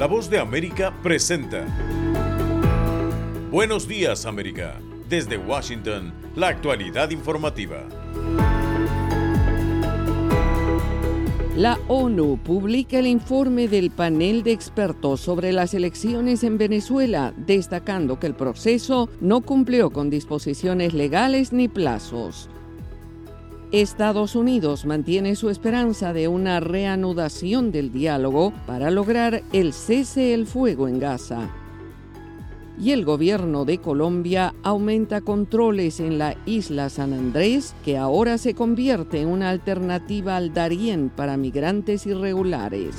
La Voz de América presenta Buenos Días, América. Desde Washington, la actualidad informativa. La ONU publica el informe del panel de expertos sobre las elecciones en Venezuela, destacando que el proceso no cumplió con disposiciones legales ni plazos. Estados Unidos mantiene su esperanza de una reanudación del diálogo para lograr el cese el fuego en Gaza. Y el gobierno de Colombia aumenta controles en la isla San Andrés, que ahora se convierte en una alternativa al Darién para migrantes irregulares.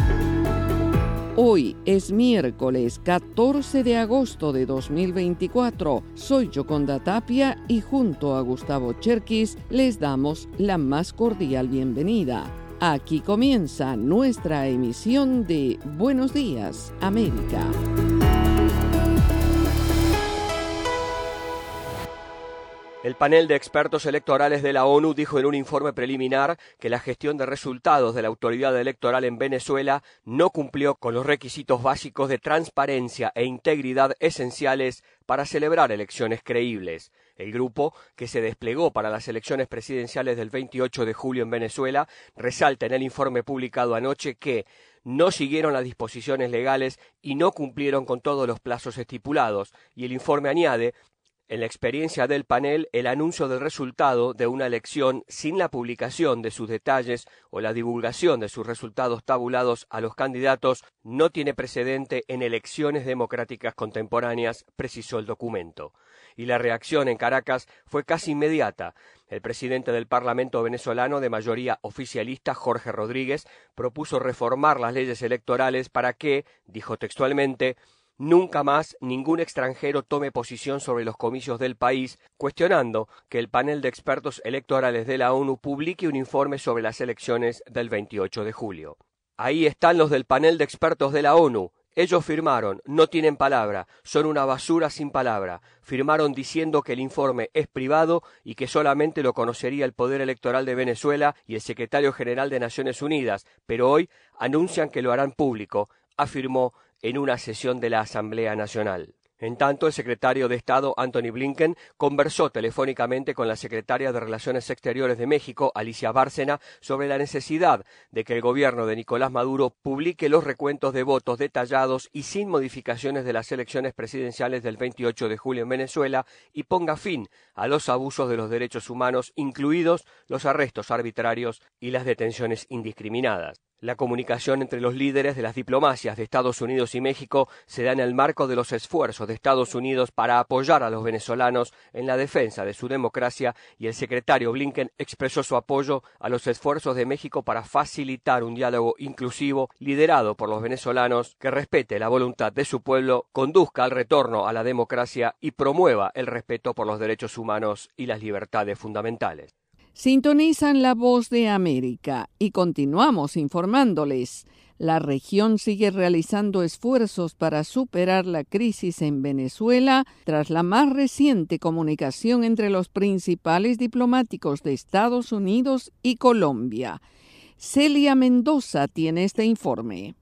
Hoy es miércoles 14 de agosto de 2024. Soy Yoconda Tapia y junto a Gustavo Cherkis les damos la más cordial bienvenida. Aquí comienza nuestra emisión de Buenos Días, América. El panel de expertos electorales de la ONU dijo en un informe preliminar que la gestión de resultados de la autoridad electoral en Venezuela no cumplió con los requisitos básicos de transparencia e integridad esenciales para celebrar elecciones creíbles. El grupo, que se desplegó para las elecciones presidenciales del 28 de julio en Venezuela, resalta en el informe publicado anoche que no siguieron las disposiciones legales y no cumplieron con todos los plazos estipulados, y el informe añade: en la experiencia del panel, el anuncio del resultado de una elección sin la publicación de sus detalles o la divulgación de sus resultados tabulados a los candidatos no tiene precedente en elecciones democráticas contemporáneas, precisó el documento. Y la reacción en Caracas fue casi inmediata. El presidente del Parlamento venezolano de mayoría oficialista, Jorge Rodríguez, propuso reformar las leyes electorales para que, dijo textualmente, nunca más ningún extranjero tome posición sobre los comicios del país, cuestionando que el panel de expertos electorales de la ONU publique un informe sobre las elecciones del 28 de julio. Ahí están los del panel de expertos de la ONU. Ellos firmaron, no tienen palabra, son una basura sin palabra. Firmaron diciendo que el informe es privado y que solamente lo conocería el Poder Electoral de Venezuela y el Secretario General de Naciones Unidas, pero hoy anuncian que lo harán público, afirmó en una sesión de la Asamblea Nacional. En tanto, el secretario de Estado, Antony Blinken, conversó telefónicamente con la secretaria de Relaciones Exteriores de México, Alicia Bárcena, sobre la necesidad de que el gobierno de Nicolás Maduro publique los recuentos de votos detallados y sin modificaciones de las elecciones presidenciales del 28 de julio en Venezuela y ponga fin a los abusos de los derechos humanos, incluidos los arrestos arbitrarios y las detenciones indiscriminadas. La comunicación entre los líderes de las diplomacias de Estados Unidos y México se da en el marco de los esfuerzos de Estados Unidos para apoyar a los venezolanos en la defensa de su democracia, y el secretario Blinken expresó su apoyo a los esfuerzos de México para facilitar un diálogo inclusivo liderado por los venezolanos que respete la voluntad de su pueblo, conduzca al retorno a la democracia y promueva el respeto por los derechos humanos y las libertades fundamentales. Sintonizan La Voz de América y continuamos informándoles. La región sigue realizando esfuerzos para superar la crisis en Venezuela tras la más reciente comunicación entre los principales diplomáticos de Estados Unidos y Colombia. Celia Mendoza tiene este informe.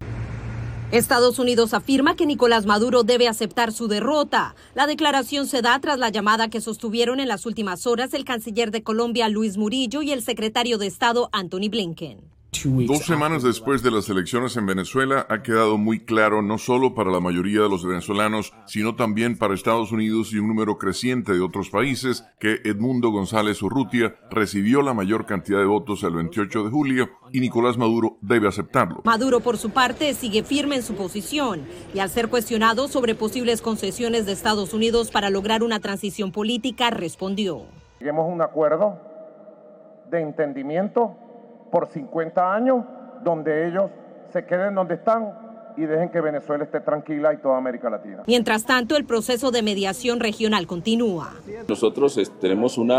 Estados Unidos afirma que Nicolás Maduro debe aceptar su derrota. La declaración se da tras la llamada que sostuvieron en las últimas horas el canciller de Colombia, Luis Murillo, y el secretario de Estado, Antony Blinken. 2 semanas después de las elecciones en Venezuela, ha quedado muy claro no solo para la mayoría de los venezolanos, sino también para Estados Unidos y un número creciente de otros países, que Edmundo González Urrutia recibió la mayor cantidad de votos el 28 de julio y Nicolás Maduro debe aceptarlo. Maduro, por su parte, sigue firme en su posición y al ser cuestionado sobre posibles concesiones de Estados Unidos para lograr una transición política, respondió: lleguemos a un acuerdo de entendimiento por 50 años, donde ellos se queden donde están y dejen que Venezuela esté tranquila y toda América Latina. Mientras tanto, el proceso de mediación regional continúa. Nosotros tenemos un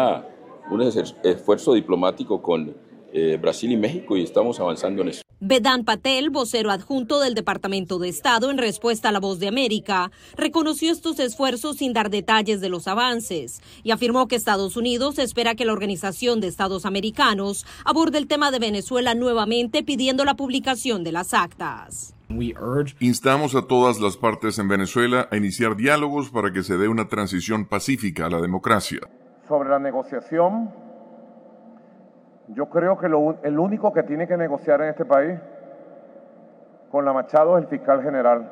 esfuerzo diplomático con Brasil y México y estamos avanzando en eso. Vedant Patel, vocero adjunto del Departamento de Estado, en respuesta a La Voz de América, reconoció estos esfuerzos sin dar detalles de los avances y afirmó que Estados Unidos espera que la Organización de Estados Americanos aborde el tema de Venezuela nuevamente, pidiendo la publicación de las actas. Instamos a todas las partes en Venezuela a iniciar diálogos para que se dé una transición pacífica a la democracia. Sobre la negociación, yo creo que el único que tiene que negociar en este país con la Machado es el fiscal general,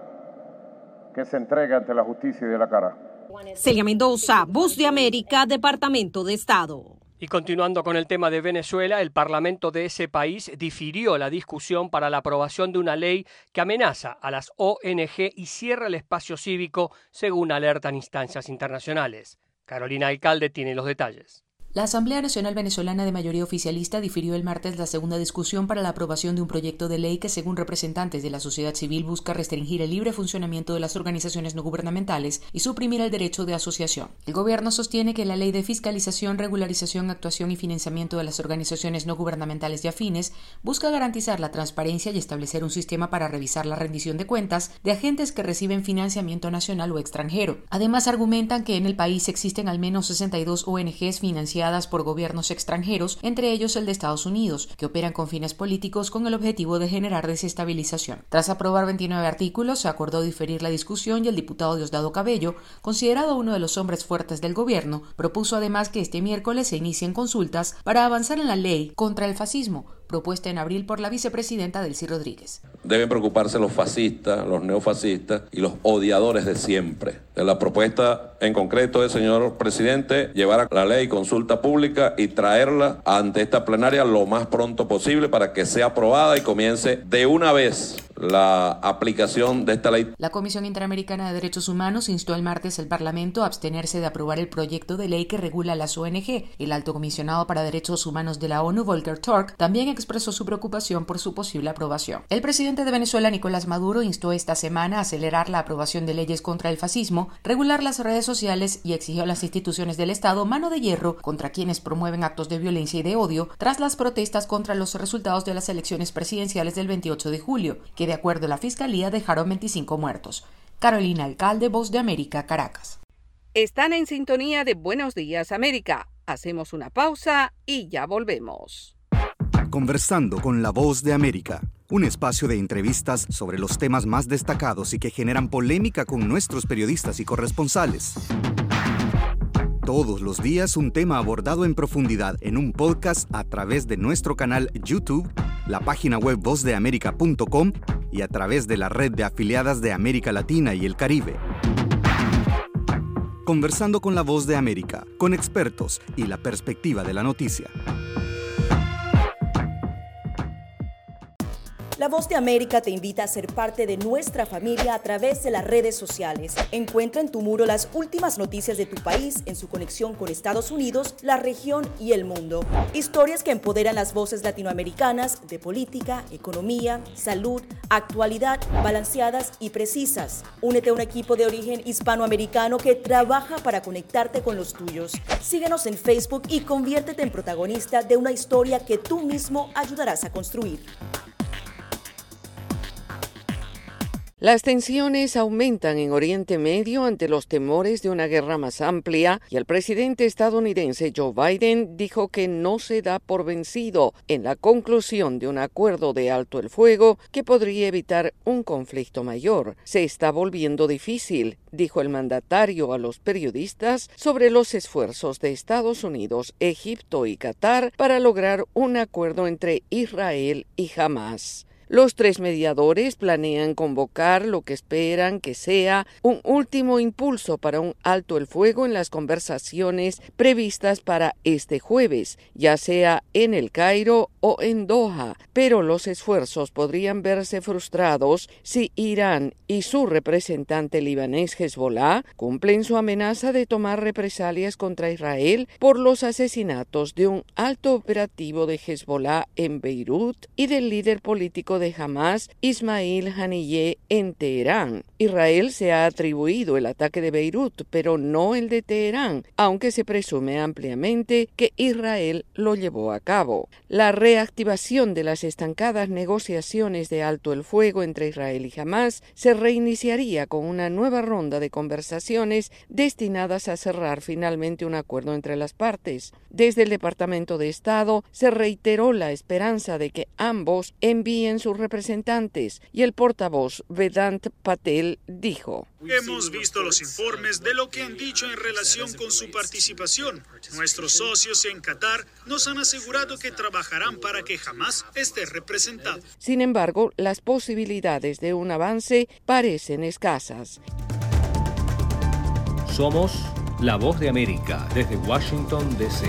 que se entrega ante la justicia y de la cara. Celia Mendoza, Voz de América, Departamento de Estado. Y continuando con el tema de Venezuela, el Parlamento de ese país difirió la discusión para la aprobación de una ley que amenaza a las ONG y cierra el espacio cívico, según alertan instancias internacionales. Carolina Alcalde tiene los detalles. La Asamblea Nacional Venezolana de mayoría oficialista difirió el martes la segunda discusión para la aprobación de un proyecto de ley que, según representantes de la sociedad civil, busca restringir el libre funcionamiento de las organizaciones no gubernamentales y suprimir el derecho de asociación. El gobierno sostiene que la ley de fiscalización, regularización, actuación y financiamiento de las organizaciones no gubernamentales y afines busca garantizar la transparencia y establecer un sistema para revisar la rendición de cuentas de agentes que reciben financiamiento nacional o extranjero. Además, argumentan que en el país existen al menos 62 ONGs financiadas por gobiernos extranjeros, entre ellos el de Estados Unidos, que operan con fines políticos con el objetivo de generar desestabilización. Tras aprobar 29 artículos, se acordó diferir la discusión y el diputado Diosdado Cabello, considerado uno de los hombres fuertes del gobierno, propuso además que este miércoles se inicien consultas para avanzar en la ley contra el fascismo, propuesta en abril por la vicepresidenta Delcy Rodríguez. Deben preocuparse los fascistas, los neofascistas y los odiadores de siempre. La propuesta en concreto es, señor presidente, llevar a la ley consulta pública y traerla ante esta plenaria lo más pronto posible para que sea aprobada y comience de una vez la aplicación de esta ley. La Comisión Interamericana de Derechos Humanos instó el martes al Parlamento a abstenerse de aprobar el proyecto de ley que regula las ONG. El alto comisionado para Derechos Humanos de la ONU, Volker Turk, también expresó su preocupación por su posible aprobación. El presidente de Venezuela, Nicolás Maduro, instó esta semana a acelerar la aprobación de leyes contra el fascismo, regular las redes sociales y exigió a las instituciones del Estado mano de hierro contra quienes promueven actos de violencia y de odio tras las protestas contra los resultados de las elecciones presidenciales del 28 de julio, que de acuerdo a la Fiscalía dejaron 25 muertos. Carolina Alcalde, Voz de América, Caracas. Están en sintonía de Buenos Días América. Hacemos una pausa y ya volvemos. Conversando con la Voz de América, un espacio de entrevistas sobre los temas más destacados y que generan polémica con nuestros periodistas y corresponsales. Todos los días un tema abordado en profundidad en un podcast a través de nuestro canal YouTube, la página web vozdeamerica.com y a través de la red de afiliadas de América Latina y el Caribe. Conversando con la Voz de América, con expertos y la perspectiva de la noticia. La Voz de América te invita a ser parte de nuestra familia a través de las redes sociales. Encuentra en tu muro las últimas noticias de tu país en su conexión con Estados Unidos, la región y el mundo. Historias que empoderan las voces latinoamericanas de política, economía, salud, actualidad, balanceadas y precisas. Únete a un equipo de origen hispanoamericano que trabaja para conectarte con los tuyos. Síguenos en Facebook y conviértete en protagonista de una historia que tú mismo ayudarás a construir. Las tensiones aumentan en Oriente Medio ante los temores de una guerra más amplia y el presidente estadounidense Joe Biden dijo que no se da por vencido en la conclusión de un acuerdo de alto el fuego que podría evitar un conflicto mayor. Se está volviendo difícil, dijo el mandatario a los periodistas sobre los esfuerzos de Estados Unidos, Egipto y Qatar para lograr un acuerdo entre Israel y Hamás. Los tres mediadores planean convocar lo que esperan que sea un último impulso para un alto el fuego en las conversaciones previstas para este jueves, ya sea en El Cairo o en Doha, pero los esfuerzos podrían verse frustrados si Irán y su representante libanés Hezbollah cumplen su amenaza de tomar represalias contra Israel por los asesinatos de un alto operativo de Hezbollah en Beirut y del líder político de Hamás, Ismail Haniyeh, en Teherán. Israel se ha atribuido el ataque de Beirut, pero no el de Teherán, aunque se presume ampliamente que Israel lo llevó a cabo. La reactivación de las estancadas negociaciones de alto el fuego entre Israel y Hamás se reiniciaría con una nueva ronda de conversaciones destinadas a cerrar finalmente un acuerdo entre las partes. Desde el Departamento de Estado se reiteró la esperanza de que ambos envíen sus sus representantes, y el portavoz Vedant Patel dijo: Hemos visto los informes de lo que han dicho en relación con su participación. Nuestros socios en Qatar nos han asegurado que trabajarán para que Hamas esté representado. Sin embargo, las posibilidades de un avance parecen escasas. Somos La Voz de América desde Washington, D.C.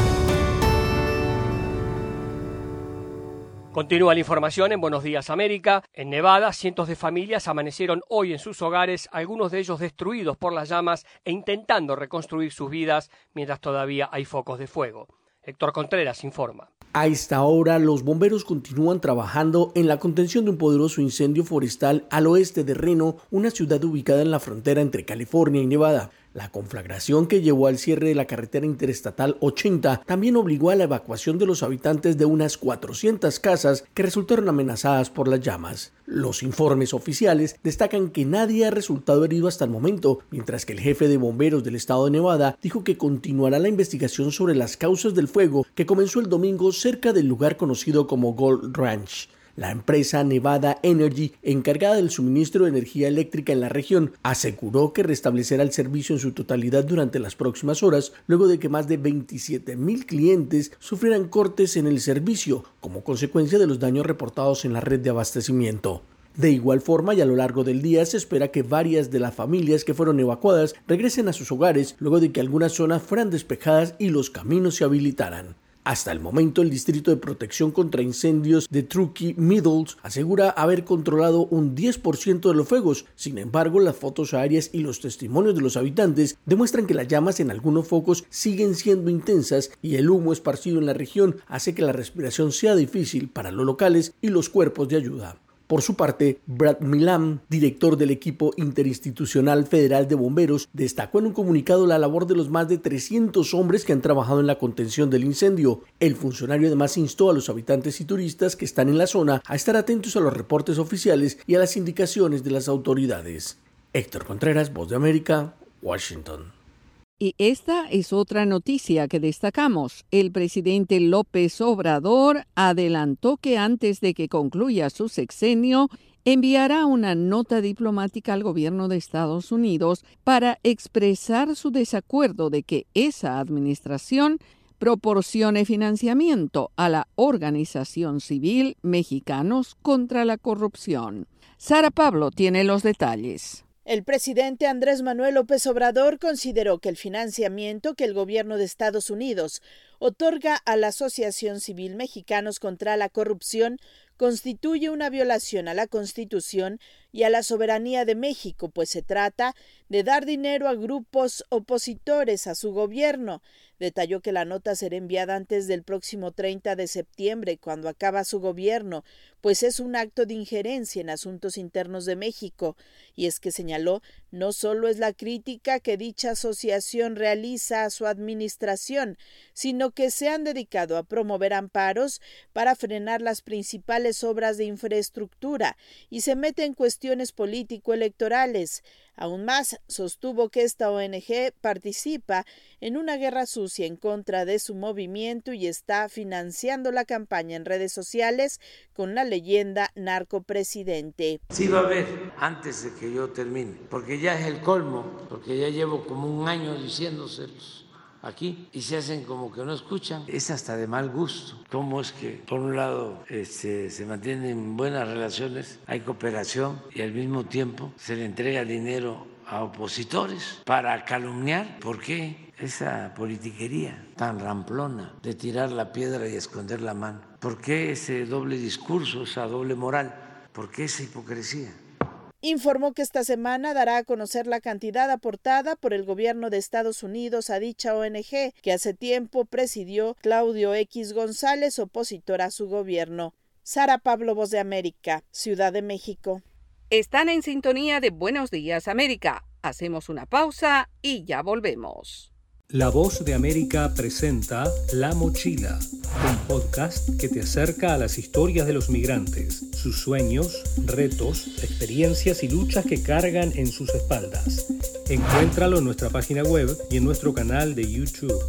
Continúa la información en Buenos Días América. En Nevada, cientos de familias amanecieron hoy en sus hogares, algunos de ellos destruidos por las llamas e intentando reconstruir sus vidas mientras todavía hay focos de fuego. Héctor Contreras informa. A esta hora, los bomberos continúan trabajando en la contención de un poderoso incendio forestal al oeste de Reno, una ciudad ubicada en la frontera entre California y Nevada. La conflagración que llevó al cierre de la carretera interestatal 80 también obligó a la evacuación de los habitantes de unas 400 casas que resultaron amenazadas por las llamas. Los informes oficiales destacan que nadie ha resultado herido hasta el momento, mientras que el jefe de bomberos del estado de Nevada dijo que continuará la investigación sobre las causas del fuego que comenzó el domingo cerca del lugar conocido como Gold Ranch. La empresa Nevada Energy, encargada del suministro de energía eléctrica en la región, aseguró que restablecerá el servicio en su totalidad durante las próximas horas, luego de que más de 27,000 clientes sufrieran cortes en el servicio como consecuencia de los daños reportados en la red de abastecimiento. De igual forma, y a lo largo del día, se espera que varias de las familias que fueron evacuadas regresen a sus hogares luego de que algunas zonas fueran despejadas y los caminos se habilitaran. Hasta el momento, el Distrito de Protección contra Incendios de Truckee Meadows asegura haber controlado un 10% de los fuegos. Sin embargo, las fotos aéreas y los testimonios de los habitantes demuestran que las llamas en algunos focos siguen siendo intensas y el humo esparcido en la región hace que la respiración sea difícil para los locales y los cuerpos de ayuda. Por su parte, Brad Milam, director del equipo interinstitucional federal de bomberos, destacó en un comunicado la labor de los más de 300 hombres que han trabajado en la contención del incendio. El funcionario además instó a los habitantes y turistas que están en la zona a estar atentos a los reportes oficiales y a las indicaciones de las autoridades. Héctor Contreras, Voz de América, Washington. Y esta es otra noticia que destacamos. El presidente López Obrador adelantó que antes de que concluya su sexenio, enviará una nota diplomática al gobierno de Estados Unidos para expresar su desacuerdo de que esa administración proporcione financiamiento a la organización civil Mexicanos contra la Corrupción. Sara Pablo tiene los detalles. El presidente Andrés Manuel López Obrador consideró que el financiamiento que el gobierno de Estados Unidos otorga a la Asociación Civil Mexicanos contra la Corrupción constituye una violación a la Constitución y a la soberanía de México, pues se trata de dar dinero a grupos opositores a su gobierno. Detalló que la nota será enviada antes del próximo 30 de septiembre, cuando acaba su gobierno, pues es un acto de injerencia en asuntos internos de México. Y es que señaló, no solo es la crítica que dicha asociación realiza a su administración, sino que se han dedicado a promover amparos para frenar las principales obras de infraestructura y se mete en cuestiones político-electorales. Aún más, sostuvo que esta ONG participa en una guerra sucia en contra de su movimiento y está financiando la campaña en redes sociales con la leyenda narcopresidente. Sí va a haber antes de que yo termine, porque ya es el colmo, porque ya llevo como un año diciéndoselos aquí y se hacen como que no escuchan. Es hasta de mal gusto. ¿Cómo es que por un lado se mantienen buenas relaciones, hay cooperación y al mismo tiempo se le entrega dinero a opositores para calumniar? ¿Por qué esa politiquería tan ramplona de tirar la piedra y esconder la mano? ¿Por qué ese doble discurso, esa doble moral? ¿Por qué esa hipocresía? Informó que esta semana dará a conocer la cantidad aportada por el gobierno de Estados Unidos a dicha ONG, que hace tiempo presidió Claudio X González, opositor a su gobierno. Sara Pablo, Voz de América, Ciudad de México. Están en sintonía de Buenos Días América. Hacemos una pausa y ya volvemos. La Voz de América presenta La Mochila, un podcast que te acerca a las historias de los migrantes, sus sueños, retos, experiencias y luchas que cargan en sus espaldas. Encuéntralo en nuestra página web y en nuestro canal de YouTube.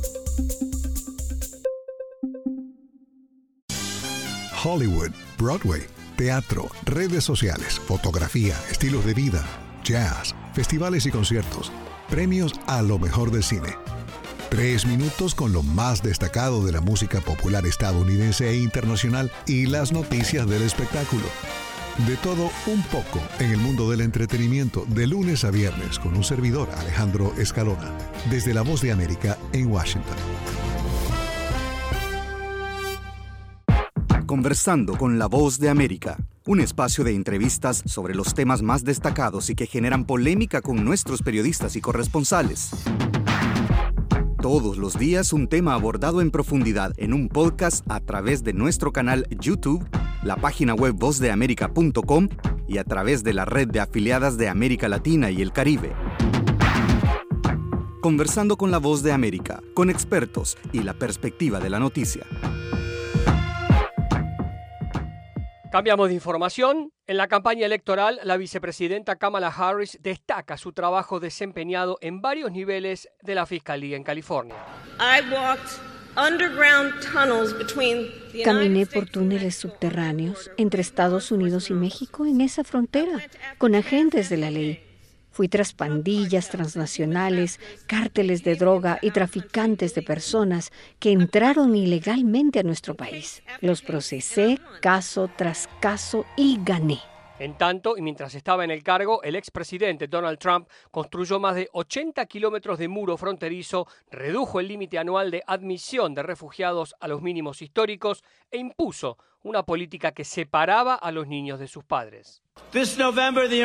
Hollywood, Broadway, teatro, redes sociales, fotografía, estilos de vida, jazz, festivales y conciertos, premios a lo mejor del cine. 3 minutos con lo más destacado de la música popular estadounidense e internacional y las noticias del espectáculo. De todo un poco en el mundo del entretenimiento, de lunes a viernes, con un servidor, Alejandro Escalona, desde La Voz de América en Washington. Conversando con La Voz de América, un espacio de entrevistas sobre los temas más destacados y que generan polémica con nuestros periodistas y corresponsales. Todos los días un tema abordado en profundidad en un podcast a través de nuestro canal YouTube, la página web vozdeamerica.com y a través de la red de afiliadas de América Latina y el Caribe. Conversando con La Voz de América, con expertos y la perspectiva de la noticia. Cambiamos de información. En la campaña electoral, la vicepresidenta Kamala Harris destaca su trabajo desempeñado en varios niveles de la Fiscalía en California. Caminé por túneles subterráneos entre Estados Unidos y México en esa frontera, con agentes de la ley. Fui tras pandillas transnacionales, cárteles de droga y traficantes de personas que entraron ilegalmente a nuestro país. Los procesé caso tras caso y gané. En tanto, y mientras estaba en el cargo, el expresidente Donald Trump construyó más de 80 kilómetros de muro fronterizo, redujo el límite anual de admisión de refugiados a los mínimos históricos e impuso una política que separaba a los niños de sus padres. Este noviembre,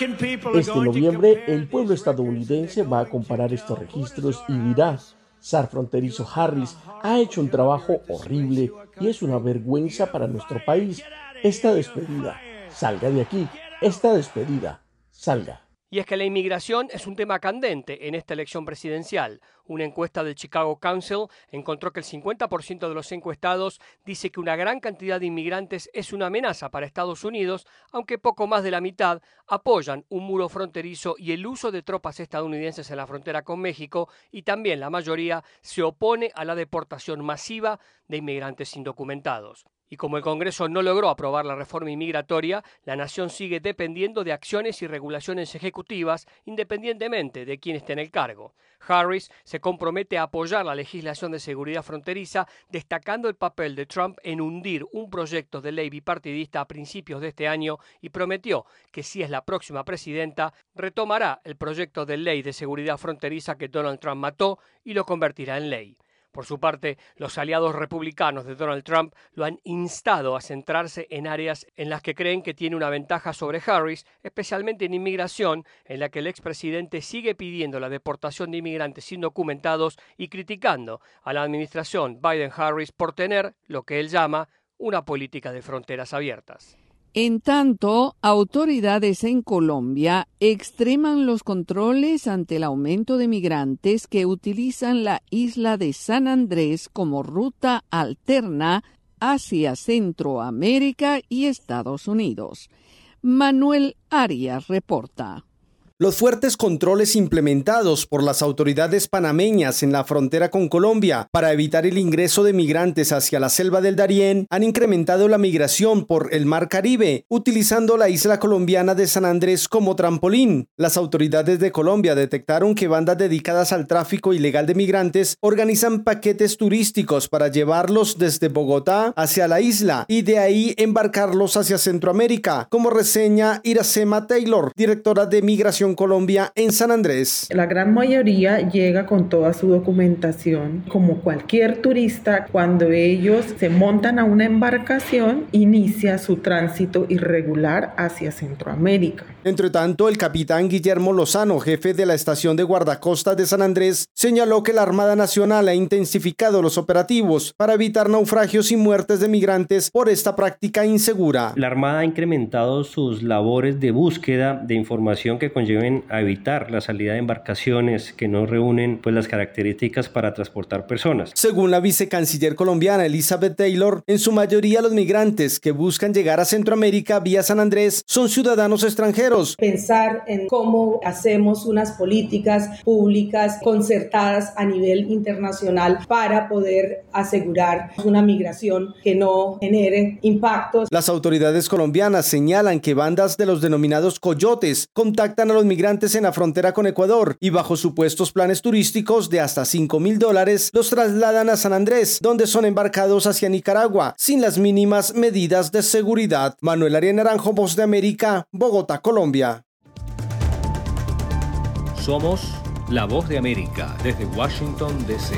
el pueblo estadounidense va a comparar estos registros y dirá: Zar fronterizo Harris ha hecho un trabajo horrible y es una vergüenza para nuestro país. Esta despedida, salga de aquí. Esta despedida, salga. Y es que la inmigración es un tema candente en esta elección presidencial. Una encuesta del Chicago Council encontró que el 50% de los encuestados dice que una gran cantidad de inmigrantes es una amenaza para Estados Unidos, aunque poco más de la mitad apoyan un muro fronterizo y el uso de tropas estadounidenses en la frontera con México, y también la mayoría se opone a la deportación masiva de inmigrantes indocumentados. Y como el Congreso no logró aprobar la reforma inmigratoria, la nación sigue dependiendo de acciones y regulaciones ejecutivas independientemente de quién esté en el cargo. Harris se compromete a apoyar la legislación de seguridad fronteriza, destacando el papel de Trump en hundir un proyecto de ley bipartidista a principios de este año, y prometió que si es la próxima presidenta, retomará el proyecto de ley de seguridad fronteriza que Donald Trump mató y lo convertirá en ley. Por su parte, los aliados republicanos de Donald Trump lo han instado a centrarse en áreas en las que creen que tiene una ventaja sobre Harris, especialmente en inmigración, en la que el expresidente sigue pidiendo la deportación de inmigrantes indocumentados y criticando a la administración Biden-Harris por tener lo que él llama una política de fronteras abiertas. En tanto, autoridades en Colombia extreman los controles ante el aumento de migrantes que utilizan la isla de San Andrés como ruta alterna hacia Centroamérica y Estados Unidos. Manuel Arias reporta. Los fuertes controles implementados por las autoridades panameñas en la frontera con Colombia para evitar el ingreso de migrantes hacia la selva del Darién han incrementado la migración por el Mar Caribe, utilizando la isla colombiana de San Andrés como trampolín. Las autoridades de Colombia detectaron que bandas dedicadas al tráfico ilegal de migrantes organizan paquetes turísticos para llevarlos desde Bogotá hacia la isla y de ahí embarcarlos hacia Centroamérica, como reseña Iracema Taylor, directora de Migración Colombia en San Andrés. La gran mayoría llega con toda su documentación. Como cualquier turista, cuando ellos se montan a una embarcación, inicia su tránsito irregular hacia Centroamérica. Entre tanto, el capitán Guillermo Lozano, jefe de la estación de guardacostas de San Andrés, señaló que la Armada Nacional ha intensificado los operativos para evitar naufragios y muertes de migrantes por esta práctica insegura. La Armada ha incrementado sus labores de búsqueda de información que conlleva deben evitar la salida de embarcaciones que no reúnen pues las características para transportar personas. Según la vicecanciller colombiana Elizabeth Taylor, en su mayoría los migrantes que buscan llegar a Centroamérica vía San Andrés son ciudadanos extranjeros. Pensar en cómo hacemos unas políticas públicas concertadas a nivel internacional para poder asegurar una migración que no genere impactos. Las autoridades colombianas señalan que bandas de los denominados coyotes contactan a los migrantes en la frontera con Ecuador y bajo supuestos planes turísticos de hasta $5.000 los trasladan a San Andrés, donde son embarcados hacia Nicaragua sin las mínimas medidas de seguridad. Manuel Arias Naranjo, Voz de América, Bogotá, Colombia. Somos la Voz de América desde Washington, D.C.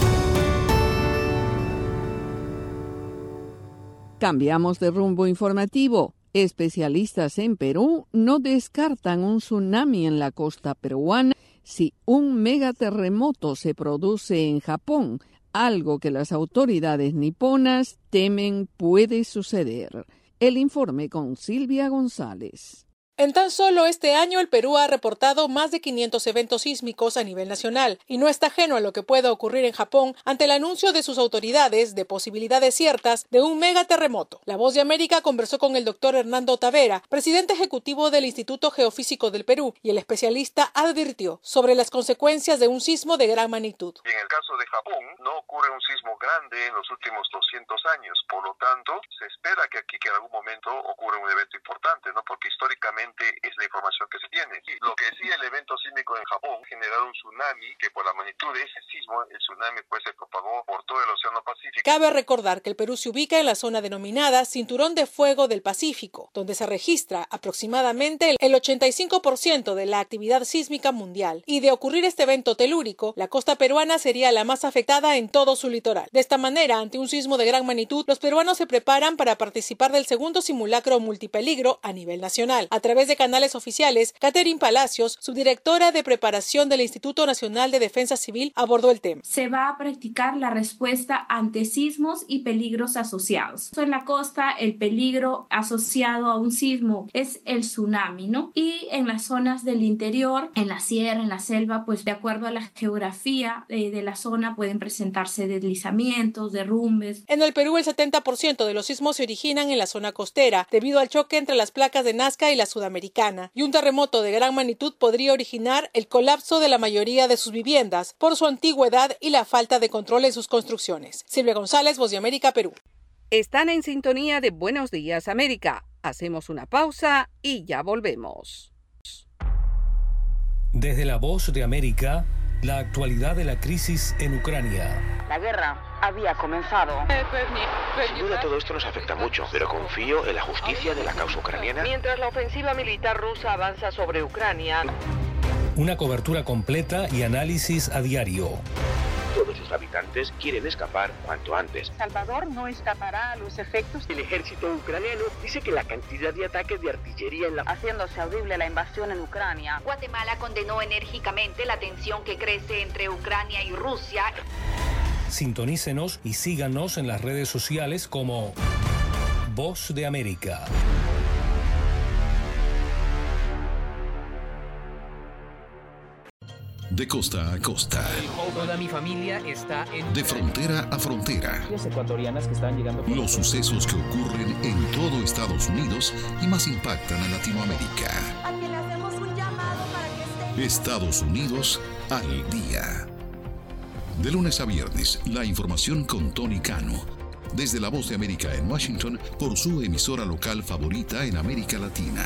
Cambiamos de rumbo informativo. Especialistas en Perú no descartan un tsunami en la costa peruana si un megaterremoto se produce en Japón, algo que las autoridades niponas temen puede suceder. El informe con Silvia González. En tan solo este año, el Perú ha reportado más de 500 eventos sísmicos a nivel nacional y no está ajeno a lo que pueda ocurrir en Japón ante el anuncio de sus autoridades de posibilidades ciertas de un megaterremoto. La Voz de América conversó con el doctor Hernando Tavera, presidente ejecutivo del Instituto Geofísico del Perú, y el especialista advirtió sobre las consecuencias de un sismo de gran magnitud. En el caso de Japón, no ocurre un sismo grande en los últimos 200 años, por lo tanto, se espera que aquí en algún momento ocurra un evento importante, ¿no? Porque históricamente es la información que se tiene. Y lo que decía el evento sísmico en Japón generó un tsunami que por la magnitud de ese sismo, el tsunami pues se propagó por todo el Océano Pacífico. Cabe recordar que el Perú se ubica en la zona denominada Cinturón de Fuego del Pacífico, donde se registra aproximadamente el 85% de la actividad sísmica mundial. Y de ocurrir este evento telúrico, la costa peruana sería la más afectada en todo su litoral. De esta manera, ante un sismo de gran magnitud, los peruanos se preparan para participar del segundo simulacro multipeligro a nivel nacional. A través de canales oficiales, Catherine Palacios, subdirectora de preparación del Instituto Nacional de Defensa Civil, abordó el tema. Se va a practicar la respuesta ante sismos y peligros asociados. En la costa, el peligro asociado a un sismo es el tsunami, ¿no? Y en las zonas del interior, en la sierra, en la selva, pues de acuerdo a la geografía de la zona pueden presentarse deslizamientos, derrumbes. En el Perú, el 70% de los sismos se originan en la zona costera, debido al choque entre las placas de Nazca y la sudamericana, y un terremoto de gran magnitud podría originar el colapso de la mayoría de sus viviendas por su antigüedad y la falta de control en sus construcciones. Silvia González, Voz de América, Perú. Están en sintonía de Buenos Días, América. Hacemos una pausa y ya volvemos. Desde la Voz de América, la actualidad de la crisis en Ucrania. La guerra había comenzado. Sin duda todo esto nos afecta mucho, pero confío en la justicia de la causa ucraniana. Mientras la ofensiva militar rusa avanza sobre Ucrania. Una cobertura completa y análisis a diario. Todos sus habitantes quieren escapar cuanto antes. Salvador no escapará a los efectos. El ejército ucraniano dice que la cantidad de ataques de artillería en la... haciéndose audible la invasión en Ucrania. Guatemala condenó enérgicamente la tensión que crece entre Ucrania y Rusia. Sintonícenos y síganos en las redes sociales como Voz de América. De costa a costa. Toda mi familia está en... De frontera a frontera. Ecuatorianas que están llegando... Los sucesos que ocurren en todo Estados Unidos y más impactan a Latinoamérica. A quien le hacemos un llamado para que esté... Estados Unidos al día. De lunes a viernes, la información con Tony Cano. Desde la Voz de América en Washington, por su emisora local favorita en América Latina.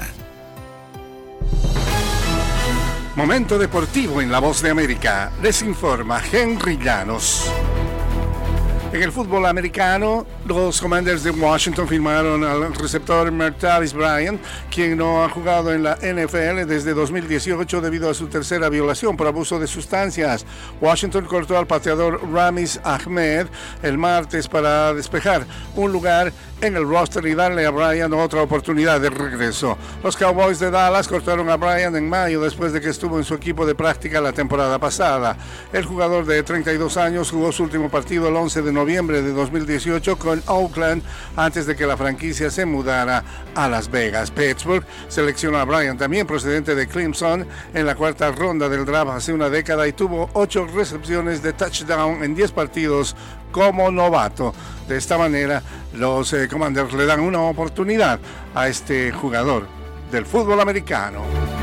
Momento deportivo en La Voz de América. Les informa Henry Llanos. En el fútbol americano, los Commanders de Washington firmaron al receptor Martavis Bryant, quien no ha jugado en la NFL desde 2018 debido a su tercera violación por abuso de sustancias. Washington cortó al pateador Ramiz Ahmed el martes para despejar un lugar en el roster y darle a Bryant otra oportunidad de regreso. Los Cowboys de Dallas cortaron a Bryant en mayo después de que estuvo en su equipo de práctica la temporada pasada. El jugador de 32 años jugó su último partido el 11 de noviembre de 2018 con Oakland antes de que la franquicia se mudara a Las Vegas. Pittsburgh seleccionó a Bryant, también procedente de Clemson, en la cuarta ronda del draft hace una década y tuvo 8 recepciones de touchdown en 10 partidos como novato. De esta manera, los Commanders le dan una oportunidad a este jugador del fútbol americano.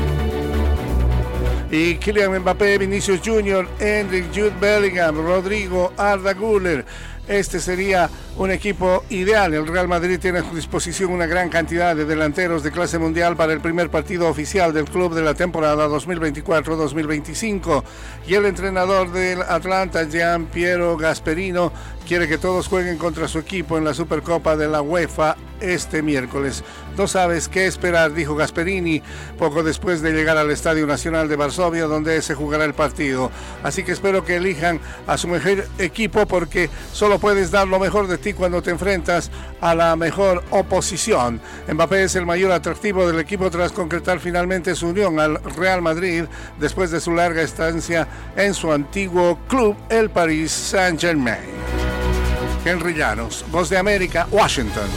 Y Kylian Mbappé, Vinicius Jr., Endrick, Jude Bellingham, Rodrigo, Arda Güler. Este sería un equipo ideal. El Real Madrid tiene a su disposición una gran cantidad de delanteros de clase mundial para el primer partido oficial del club de la temporada 2024-2025. Y el entrenador del Atlanta, Gian Piero Gasperino, quiere que todos jueguen contra su equipo en la Supercopa de la UEFA este miércoles. No sabes qué esperar, dijo Gasperini poco después de llegar al Estadio Nacional de Varsovia, donde se jugará el partido. Así que espero que elijan a su mejor equipo, porque solo puedes dar lo mejor de ti cuando te enfrentas a la mejor oposición. Mbappé es el mayor atractivo del equipo tras concretar finalmente su unión al Real Madrid después de su larga estancia en su antiguo club, el Paris Saint-Germain. Henry Llanos, Voz de América, Washington.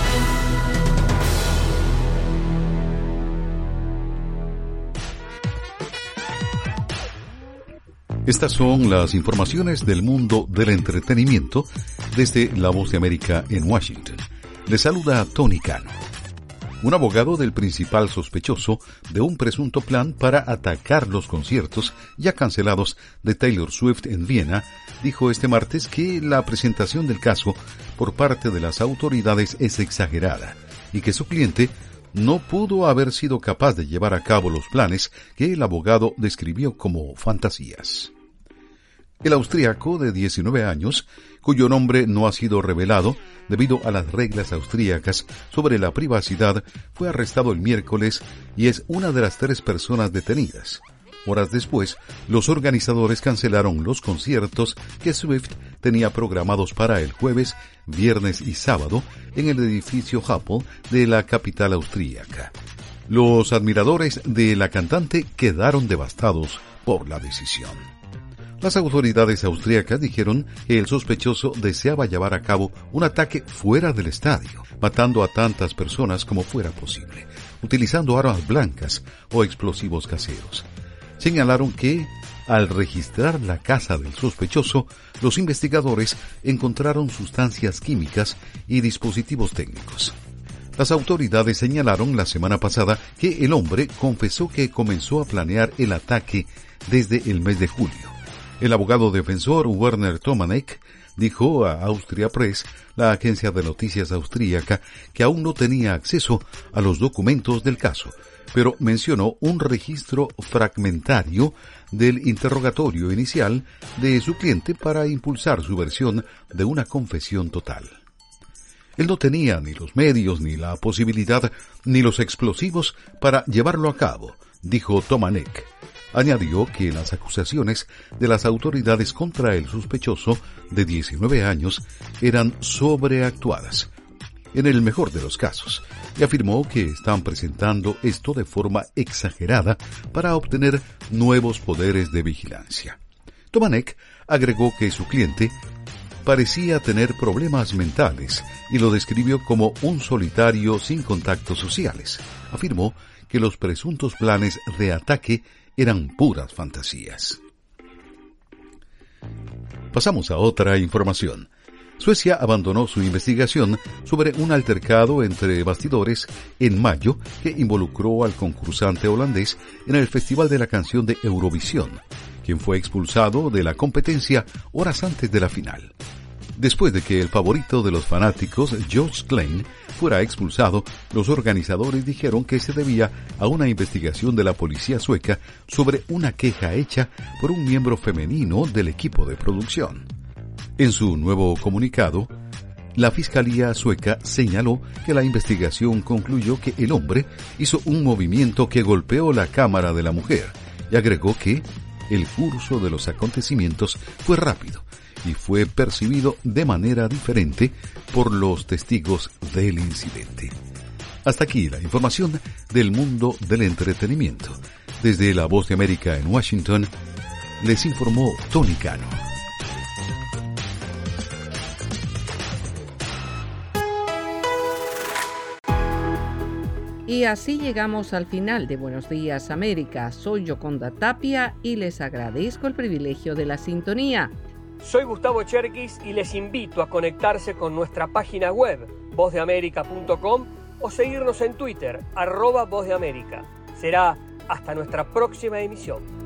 Estas son las informaciones del mundo del entretenimiento desde La Voz de América en Washington. Les saluda Tony Cano. Un abogado del principal sospechoso de un presunto plan para atacar los conciertos ya cancelados de Taylor Swift en Viena dijo este martes que la presentación del caso por parte de las autoridades es exagerada y que su cliente no pudo haber sido capaz de llevar a cabo los planes que el abogado describió como fantasías. El austríaco de 19 años, cuyo nombre no ha sido revelado debido a las reglas austríacas sobre la privacidad, fue arrestado el miércoles y es una de las 3 personas detenidas. Horas después, los organizadores cancelaron los conciertos que Swift tenía programados para el jueves, viernes y sábado en el edificio Happel de la capital austríaca. Los admiradores de la cantante quedaron devastados por la decisión. Las autoridades austríacas dijeron que el sospechoso deseaba llevar a cabo un ataque fuera del estadio, matando a tantas personas como fuera posible, utilizando armas blancas o explosivos caseros. Señalaron que, al registrar la casa del sospechoso, los investigadores encontraron sustancias químicas y dispositivos técnicos. Las autoridades señalaron la semana pasada que el hombre confesó que comenzó a planear el ataque desde el mes de julio. El abogado defensor Werner Tomanek dijo a Austria Press, la agencia de noticias austríaca, que aún no tenía acceso a los documentos del caso, pero mencionó un registro fragmentario del interrogatorio inicial de su cliente para impulsar su versión de una confesión total. Él no tenía ni los medios, ni la posibilidad, ni los explosivos para llevarlo a cabo, dijo Tomanek. Añadió que las acusaciones de las autoridades contra el sospechoso de 19 años eran sobreactuadas, en el mejor de los casos, y afirmó que están presentando esto de forma exagerada para obtener nuevos poderes de vigilancia. Tomanek agregó que su cliente parecía tener problemas mentales y lo describió como un solitario sin contactos sociales. Afirmó que los presuntos planes de ataque eran puras fantasías. Pasamos a otra información. Suecia abandonó su investigación sobre un altercado entre bastidores en mayo que involucró al concursante holandés en el Festival de la Canción de Eurovisión, quien fue expulsado de la competencia horas antes de la final. Después de que el favorito de los fanáticos, George Klein, fuera expulsado, los organizadores dijeron que se debía a una investigación de la policía sueca sobre una queja hecha por un miembro femenino del equipo de producción. En su nuevo comunicado, la Fiscalía sueca señaló que la investigación concluyó que el hombre hizo un movimiento que golpeó la cámara de la mujer y agregó que el curso de los acontecimientos fue rápido y fue percibido de manera diferente por los testigos del incidente. Hasta aquí la información del mundo del entretenimiento. Desde La Voz de América en Washington, les informó Tony Cano. Y así llegamos al final de Buenos Días América. Soy Yoconda Tapia y les agradezco el privilegio de la sintonía. Soy Gustavo Cherkis y les invito a conectarse con nuestra página web, vozdeamerica.com, o seguirnos en Twitter, @vozdeamerica. Será hasta nuestra próxima emisión.